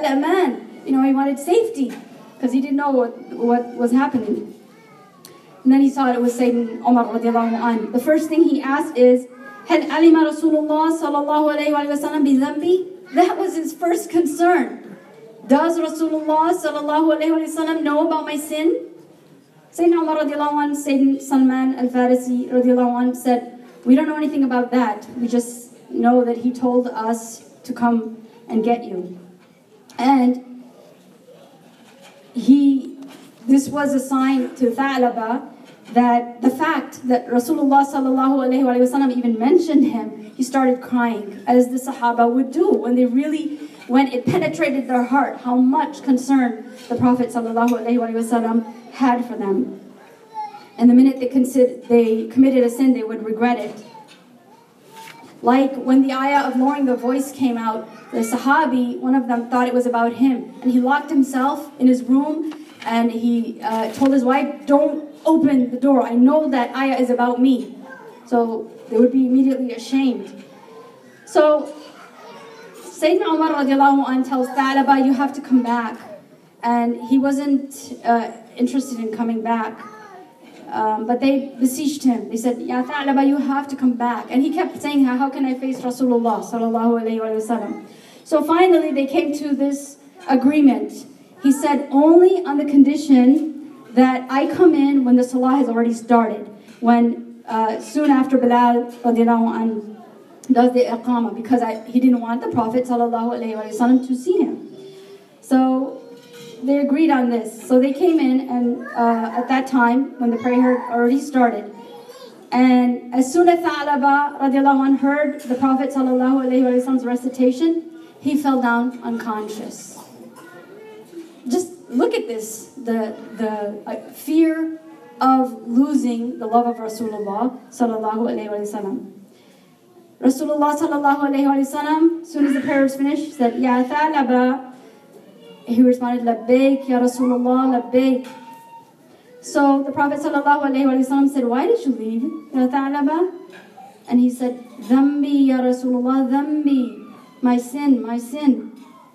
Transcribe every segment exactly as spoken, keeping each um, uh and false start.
al-aman. You know, he wanted safety because he didn't know what, what was happening. And then he saw it was Sayyidina Umar radiallahu anh. The first thing he asked is, هل علم رسول الله صلى الله عليه وسلم بذنبي? That was his first concern. Does Rasulullah sallallahu alayhi wa sallam know about my sin? Sayyidina Umar radiallahu anh, Sayyidina Salman al-Farisi radiallahu anh said, we don't know anything about that. We just know that he told us to come and get you. And he, this was a sign to Tha'laba that the fact that Rasulullah sallallahu alayhi wa sallam even mentioned him, he started crying, as the Sahaba would do when they really, when it penetrated their heart, how much concern the Prophet sallallahu alayhi wa sallam had for them. And the minute they, consider, they committed a sin, they would regret it. Like when the ayah of lowering the voice came out, the Sahabi, one of them thought it was about him. And he locked himself in his room and he uh, told his wife, don't open the door. I know that ayah is about me. So they would be immediately ashamed. So Sayyidina Umar radiallahu anh tells Tha'laba, you have to come back. And he wasn't uh, interested in coming back. Um, but they beseeched him. They said, Ya Tha'laba, you have to come back. And he kept saying, how can I face Rasulullah sallallahu alayhi wa sallam? So finally they came to this agreement. He said, only on the condition that I come in when the salah has already started. When uh, soon after Bilal radiallahu anh does the iqamah, because I, he didn't want the Prophet sallallahu alayhi wa sallam to see him. So they agreed on this. So they came in, and uh, at that time, when the prayer had already started, and as soon as Tha'laba radiallahu anh heard the Prophet sallallahu alayhi wa sallam's recitation, he fell down unconscious. Just look at this, the, the uh, fear of losing the love of Rasulullah sallallahu alayhi wa sallam. Rasulullah sallallahu alayhi wa sallam, as soon as the prayer was finished, said, Ya Tha'laba. He responded, Labbaik, Ya Rasulullah, Labbaik. So the Prophet sallallahu alayhi wa sallam said, why did you leave, Ya Tha'laba? And he said, Dhambi, Ya Rasulullah, Dhambi. My sin, my sin.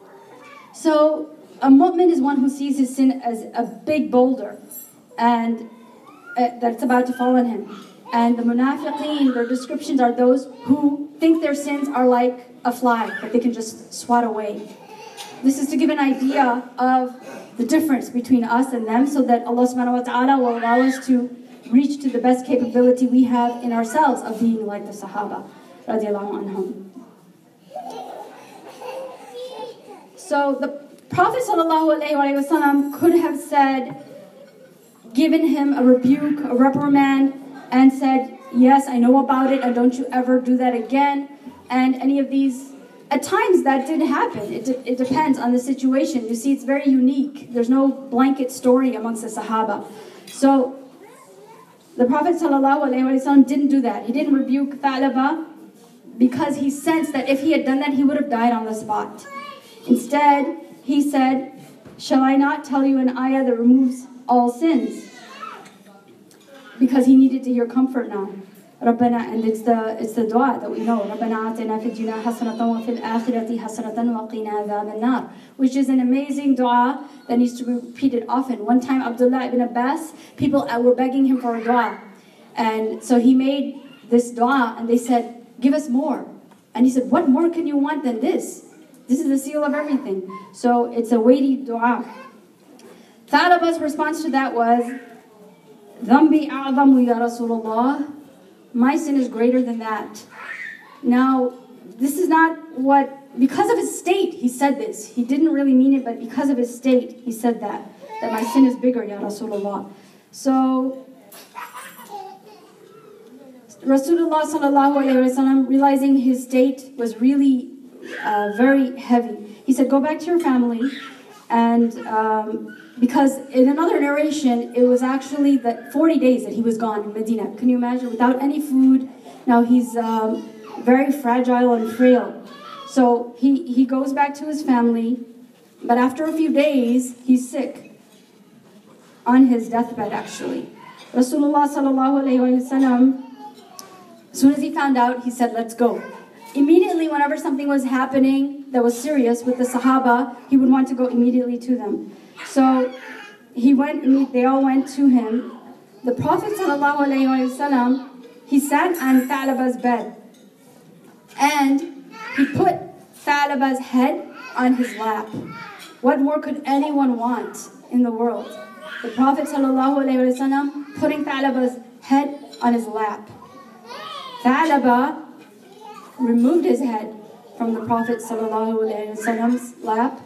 So a mu'min is one who sees his sin as a big boulder and uh, that's about to fall on him. And the munafiqeen, their descriptions are those who think their sins are like a fly that they can just swat away. This is to give an idea of the difference between us and them, so that Allah subhanahu wa ta'ala will allow us to reach to the best capability we have in ourselves of being like the Sahaba radiallahu anhum. So the Prophet sallallahu alayhi wa sallam could have said, given him a rebuke, a reprimand, and said, yes, I know about it, and don't you ever do that again. And any of these, at times that did happen. It, de it depends on the situation. You see, it's very unique. There's no blanket story amongst the Sahaba. So the Prophet sallallahu alayhi wa sallam didn't do that. He didn't rebuke Tha'laba because he sensed that if he had done that, he would have died on the spot. Instead, he said, shall I not tell you an ayah that removes all sins? Because he needed to hear comfort now. Rabbana, and it's the it's the dua that we know. Rabbana atina fid dunya hasanatan wa fil akhirati hasanatan wa qina adhaban nar, which is an amazing dua that needs to be repeated often. One time, Abdullah ibn Abbas, people were begging him for a dua, and so he made this dua, and they said, "Give us more." And he said, "What more can you want than this? This is the seal of everything." So it's a weighty dua. Tha'laba's response to that was, "Dhambi a'zamu ya Rasulullah." My sin is greater than that. Now, this is not what, because of his state, he said this. He didn't really mean it, but because of his state, he said that. That my sin is bigger, Ya Rasulullah. So, Rasulullah sallallahu alayhi wa sallam, realizing his state was really uh, very heavy, he said, go back to your family. And um, because in another narration, it was actually that forty days that he was gone in Medina. Can you imagine? Without any food. Now he's um, very fragile and frail. So he, he goes back to his family, but after a few days, he's sick. On his deathbed, actually. Rasulullah sallallahu alayhi wa sallam, as soon as he found out, he said, let's go. immediately whenever something was happening that was serious with the Sahaba, he would want to go immediately to them. So he went, they all went to him. The Prophet ﷺ, he sat on Tha'laba's bed and he put Tha'laba's head on his lap. What more could anyone want in the world? The Prophet ﷺ putting Tha'laba's head on his lap. Tha'laba removed his head from the Prophet ﷺ's lap.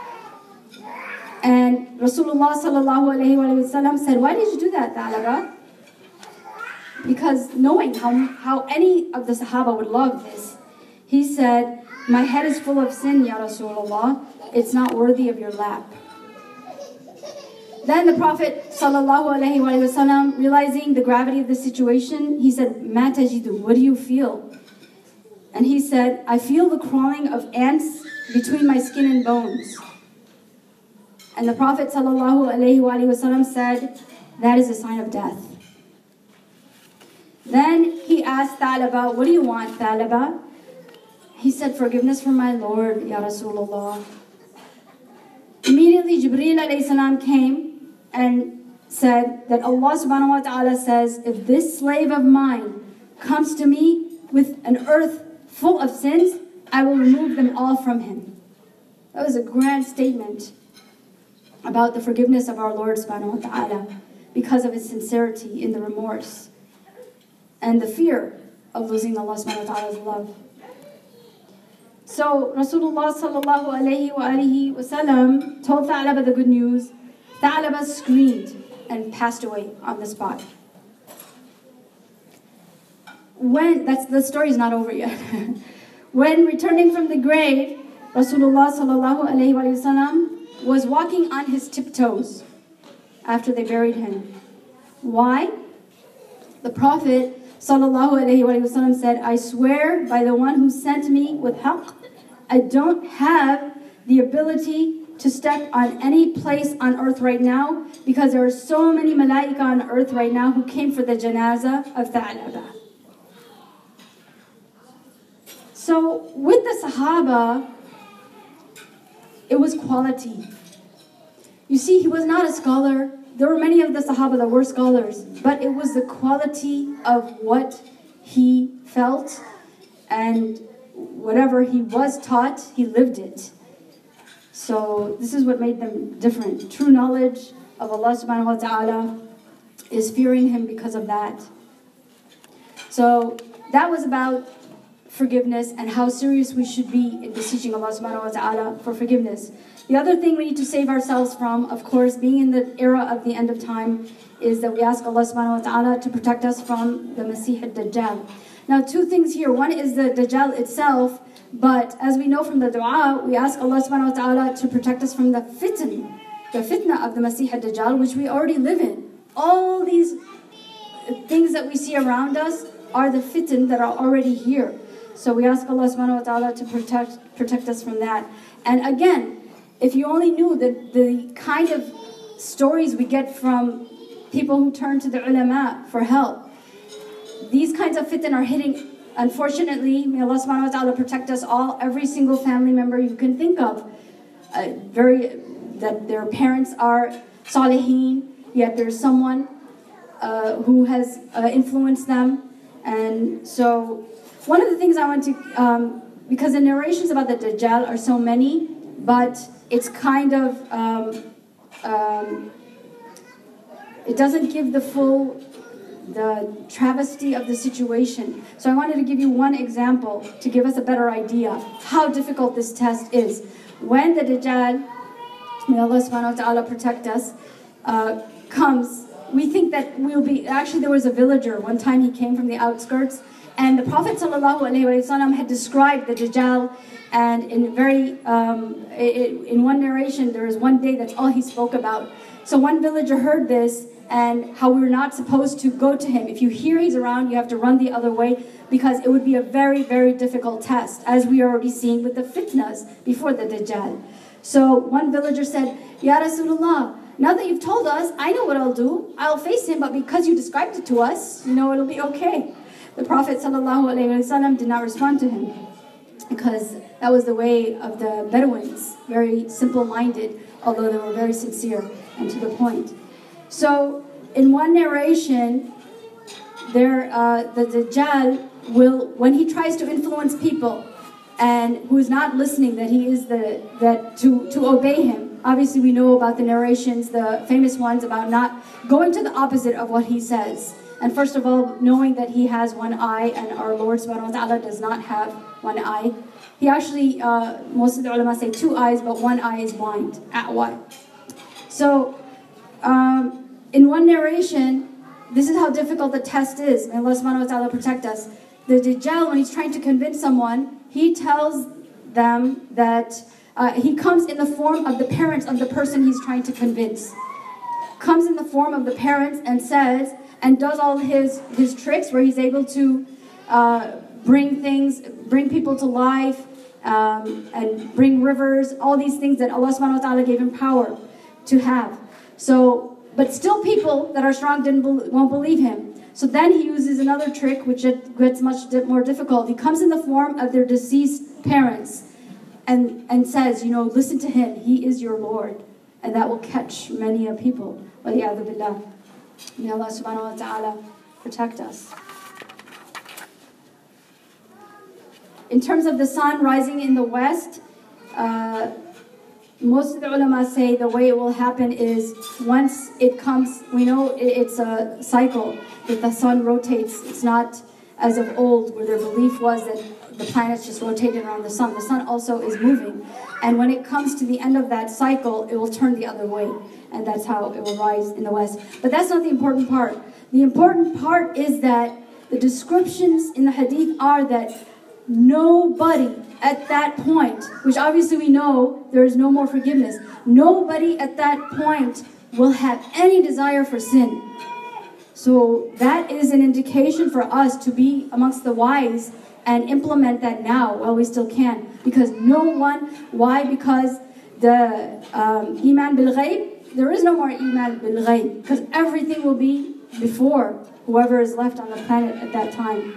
And Rasulullah ﷺ said, why did you do that, Tha'laba? Because knowing how, how any of the Sahaba would love this, he said, my head is full of sin, Ya Rasulullah. It's not worthy of your lap. Then the Prophet ﷺ, realizing the gravity of the situation, he said, Ma tajidu, what do you feel? And he said, I feel the crawling of ants between my skin and bones. And the Prophet ﷺ said, that is a sign of death. Then he asked Tha'laba, what do you want, Tha'laba? He said, forgiveness from my Lord, Ya Rasulullah. Immediately Jibreel alayhi salam came and said that Allah subhanahu wa ta'ala says, if this slave of mine comes to me with an earth full of sins, I will remove them all from him. That was a grand statement about the forgiveness of our Lord subhanahu wa ta'ala because of his sincerity in the remorse and the fear of losing Allah subhanahu wa ta'ala's love. So Rasulullah sallallahu alayhi wa alihi wa sallam told Tha'laba the good news. Tha'laba screamed and passed away on the spot. When, that's, the story's not over yet. When returning from the grave, Rasulullah sallallahu alayhi wa sallam was walking on his tiptoes after they buried him. Why? The Prophet sallallahu alayhi wa sallam said, I swear by the one who sent me with haqq, I don't have the ability to step on any place on earth right now because there are so many malaika on earth right now who came for the janazah of Tha'laba. So with the Sahaba, it was quality. You see, he was not a scholar. There were many of the Sahaba that were scholars, but it was the quality of what he felt, and whatever he was taught, he lived it. So this is what made them different. True knowledge of Allah subhanahu wa ta'ala is fearing him because of that. So that was about forgiveness and how serious we should be in beseeching Allah subhanahu wa ta'ala for forgiveness. The other thing we need to save ourselves from, of course, being in the era of the end of time, is that we ask Allah subhanahu wa ta'ala to protect us from the Masih al-Dajjal. Now, two things here. One is the Dajjal itself, but as we know from the dua, we ask Allah subhanahu wa ta'ala to protect us from the fitn, the fitna of the Masih al-Dajjal, which we already live in. All these things that we see around us are the fitn that are already here. So we ask Allah subhanahu wa ta'ala to protect, protect us from that. And again, if you only knew the, the kind of stories we get from people who turn to the ulama for help, these kinds of fitan are hitting, unfortunately, may Allah subhanahu wa ta'ala protect us all, every single family member you can think of. Uh, very, that their parents are salihin, yet there's someone uh, who has uh, influenced them. And so, one of the things I want to, um, because the narrations about the Dajjal are so many, but it's kind of, um, um, it doesn't give the full, the travesty of the situation. So I wanted to give you one example to give us a better idea how difficult this test is. When the Dajjal, may Allah subhanahu wa ta'ala protect us, uh, comes, we think that we'll be, actually there was a villager, one time he came from the outskirts, and the Prophet ﷺ had described the Dajjal, and in very, um, in one narration, there was one day that's all he spoke about. So one villager heard this, and how we were not supposed to go to him. If you hear he's around, you have to run the other way, because it would be a very, very difficult test, as we are already seeing with the fitnas before the Dajjal. So one villager said, Ya Rasulullah, now that you've told us, I know what I'll do. I'll face him, but because you described it to us, you know, it'll be okay. The Prophet ﷺ did not respond to him. because that was the way of the Bedouins, very simple-minded, although they were very sincere and to the point. So in one narration, there, uh, the Dajjal will, when he tries to influence people and who is not listening, that he is the, that to, to obey him. Obviously we know about the narrations, the famous ones about not going to the opposite of what he says. And first of all, knowing that he has one eye and our Lord subhanahu wa ta'ala does not have one eye. He actually, uh, most of the ulama say two eyes, but one eye is blind. At what? So, um, in one narration, this is how difficult the test is. May Allah subhanahu wa ta'ala protect us. The Dajjal, when he's trying to convince someone, he tells them that uh, he comes in the form of the parents of the person he's trying to convince. Comes in the form of the parents and says, and does all his, his tricks where he's able to uh, bring things, bring people to life, um, and bring rivers, all these things that Allah subhanahu wa ta'ala gave him power to have. So, but still people that are strong didn't be, won't believe him. So then he uses another trick which it gets much more difficult. He comes in the form of their deceased parents and, and says, you know, listen to him, he is your Lord. And that will catch many a people. Waliyadu billah. May Allah subhanahu wa ta'ala protect us. In terms of the sun rising in the west, uh, most of the ulama say the way it will happen is once it comes, we know it's a cycle, that the sun rotates. It's not as of old where their belief was that the planets just rotated around the sun. The sun also is moving. And when it comes to the end of that cycle, it will turn the other way. And that's how it will rise in the west. But that's not the important part. The important part is that the descriptions in the hadith are that nobody at that point, which obviously we know there is no more forgiveness, nobody at that point will have any desire for sin. So that is an indication for us to be amongst the wise and implement that now while we still can. Because no one, why? Because the um, Iman bil Ghaib, there is no more Iman bil Ghaib, because everything will be before whoever is left on the planet at that time.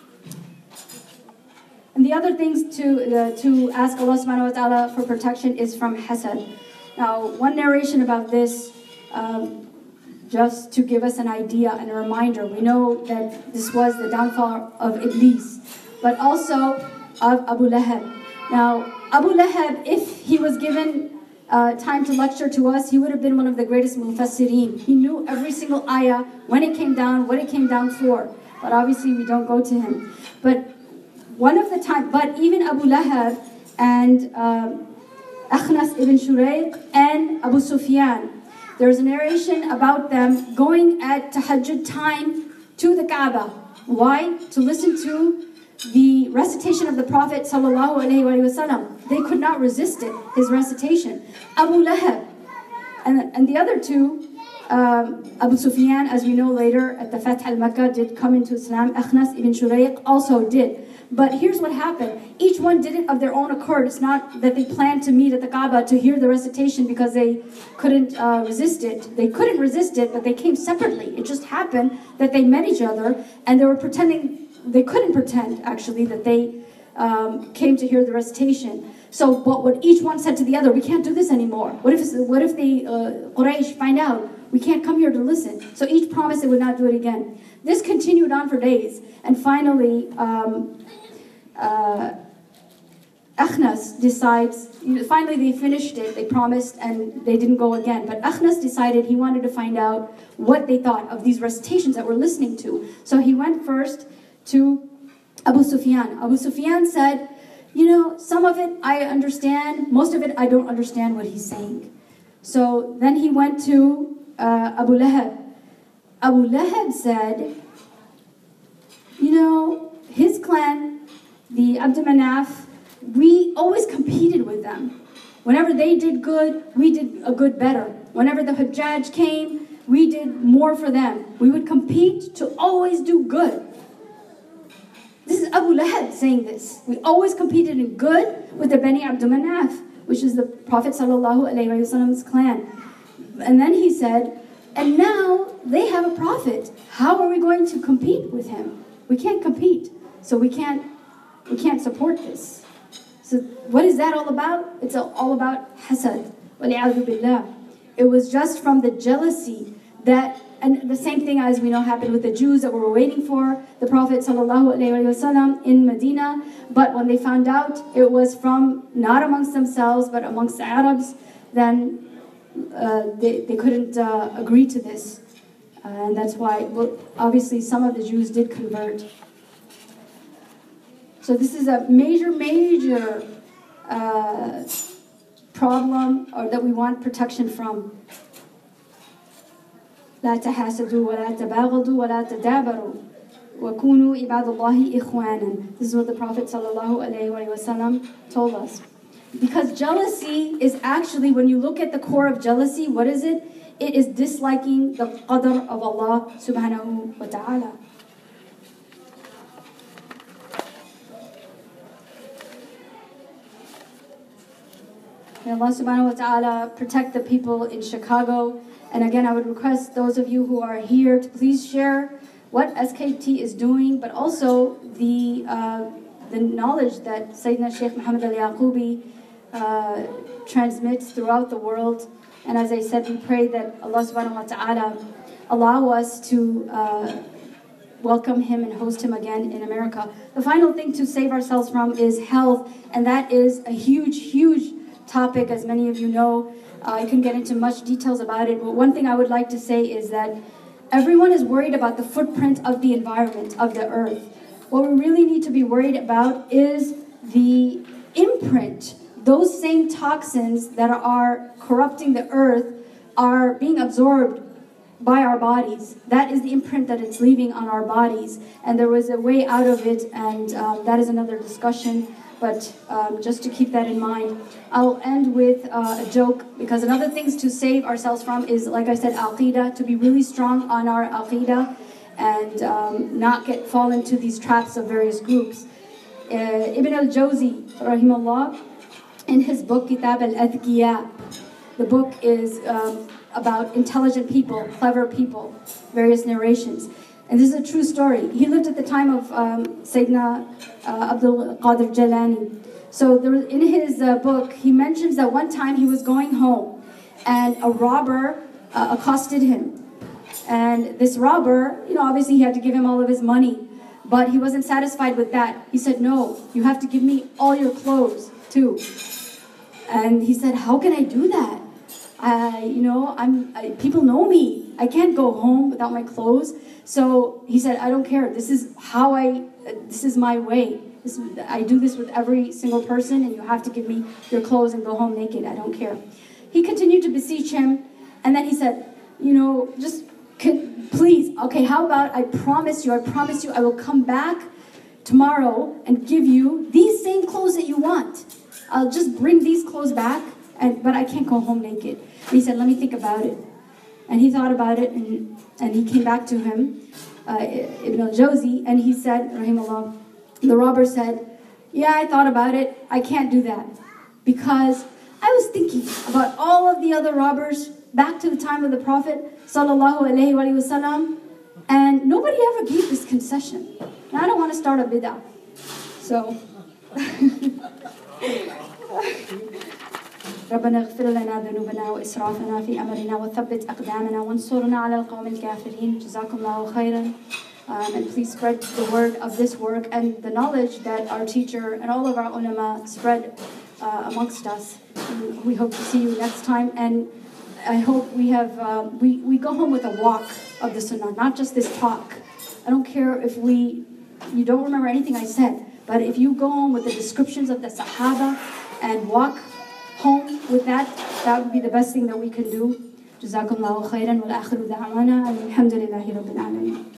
And the other things to, uh, to ask Allah subhanahu wa ta'ala for protection is from hasad. Now, one narration about this, um, just to give us an idea and a reminder. We know that this was the downfall of Iblis, but also of Abu Lahab. Now, Abu Lahab, if he was given uh, time to lecture to us, he would have been one of the greatest mufassirin. He knew every single ayah, when it came down, what it came down for. But obviously we don't go to him. But one of the time, but even Abu Lahab and um, Akhnas ibn Shurayq and Abu Sufyan, there's a narration about them going at tahajjud time to the Kaaba. Why? To listen to the recitation of the Prophet sallallahu alaihi wasallam. They could not resist it, his recitation. Abu Lahab and, and the other two, um, Abu Sufyan, as we know later at the Fath al-Makkah, did come into Islam. Akhnas ibn Shurayq also did. But here's what happened. Each one did it of their own accord. It's not that they planned to meet at the Kaaba to hear the recitation because they couldn't uh, resist it. They couldn't resist it, but they came separately. It just happened that they met each other and they were pretending, they couldn't pretend actually that they um, came to hear the recitation. So but what each one said to the other, we can't do this anymore. What if, what if the uh, Quraysh find out? We can't come here to listen. So each promised they would not do it again. This continued on for days. And finally, um, uh, Akhnas decides, you know, finally they finished it, they promised, and they didn't go again. But Akhnas decided he wanted to find out what they thought of these recitations that we're listening to. So he went first to Abu Sufyan. Abu Sufyan said, you know, some of it I understand, most of it I don't understand what he's saying. So then he went to uh, Abu Lahab. Abu Lahab said, you know, his clan, the Abd Manaf, we always competed with them. Whenever they did good, we did a good better. Whenever the Hajjaj came, we did more for them. We would compete to always do good. This is Abu Lahab saying this. We always competed in good with the Bani Abd Manaf, which is the Prophet sallallahu alaihi wasallam's clan. And then he said, and now they have a prophet. How are we going to compete with him? We can't compete, so we can't we can't support this. So what is that all about? It's all about hasad. وَلِعَذُ بِاللَّهِ. It was just from the jealousy that, and the same thing as we know happened with the Jews that were waiting for the Prophet ﷺ in Medina. But when they found out it was from, not amongst themselves, but amongst the Arabs, then uh, they, they couldn't uh, agree to this. Uh, and that's why, well, obviously, some of the Jews did convert. So this is a major, major uh, problem, or that we want protection from. لا تحاسدوا ولا تباغضوا ولا تدابروا وكونوا عباد الله إخوانا. This is what the Prophet ﷺ told us. Because jealousy is actually, when you look at the core of jealousy, what is it? It is disliking the qadr of Allah subhanahu wa ta'ala. May Allah subhanahu wa ta'ala protect the people in Chicago. And again, I would request those of you who are here to please share what S K T is doing, but also the uh, the knowledge that Sayyidina Shaykh Muhammad al-Yaqubi uh, transmits throughout the world. And as I said, we pray that Allah subhanahu wa ta'ala allow us to uh, welcome him and host him again in America. The final thing to save ourselves from is health, and that is a huge, huge topic, as many of you know. Uh, I can get into much details about it, but one thing I would like to say is that everyone is worried about the footprint of the environment, of the earth. What we really need to be worried about is the imprint. Those same toxins that are corrupting the earth are being absorbed by our bodies. That is the imprint that it's leaving on our bodies. And there was a way out of it, and um, that is another discussion. But um, just to keep that in mind, I'll end with uh, a joke, because another things to save ourselves from is, like I said, aqeedah, to be really strong on our aqeedah and um, not get fall into these traps of various groups. Uh, Ibn al-Jawzi, rahimahullah, in his book Kitab al-Adhkiya, the book is um, about intelligent people, clever people, various narrations. And this is a true story. He lived at the time of um, Sayyidina uh, Abdul Qadir Jalani. So there was, in his uh, book, he mentions that one time he was going home and a robber uh, accosted him. And this robber, you know, obviously he had to give him all of his money, but he wasn't satisfied with that. He said, no, you have to give me all your clothes too. And he said, how can I do that? I, you know, I'm, I, people know me. I can't go home without my clothes. So he said, I don't care. This is how I, this is my way. This, I do this with every single person, and you have to give me your clothes and go home naked. I don't care. He continued to beseech him, and then he said, you know, just can, please, okay, how about I promise you, I promise you I will come back tomorrow and give you these same clothes that you want. I'll just bring these clothes back, and but I can't go home naked. And he said, let me think about it. And he thought about it, and, and he came back to him, uh, Ibn al-Jawzi, and he said, rahimahullah, the robber said, yeah, I thought about it. I can't do that. Because I was thinking about all of the other robbers back to the time of the Prophet, sallallahu alaihi wasallam, and nobody ever gave this concession. And I don't want to start a bid'ah. So... ربنا اغفر لنا ذنوبنا وإسرافنا في أمرنا وثبت أقدامنا وانصرنا على القوم الكافرين. جزاكم الله خيرا. Um, and please spread the word of this work and the knowledge that our teacher and all of our ulama spread uh, amongst us. And we hope to see you next time, and I hope we have uh, we, we go home with a walk of the sunnah, not just this talk. I don't care if we you don't remember anything I said, but if you go home with the descriptions of the Sahaba and walk home with that, that would be the best thing that we can do. Jazakumullahu khairan wal akhiru da'wana alhamdulillahi rabbil alamin.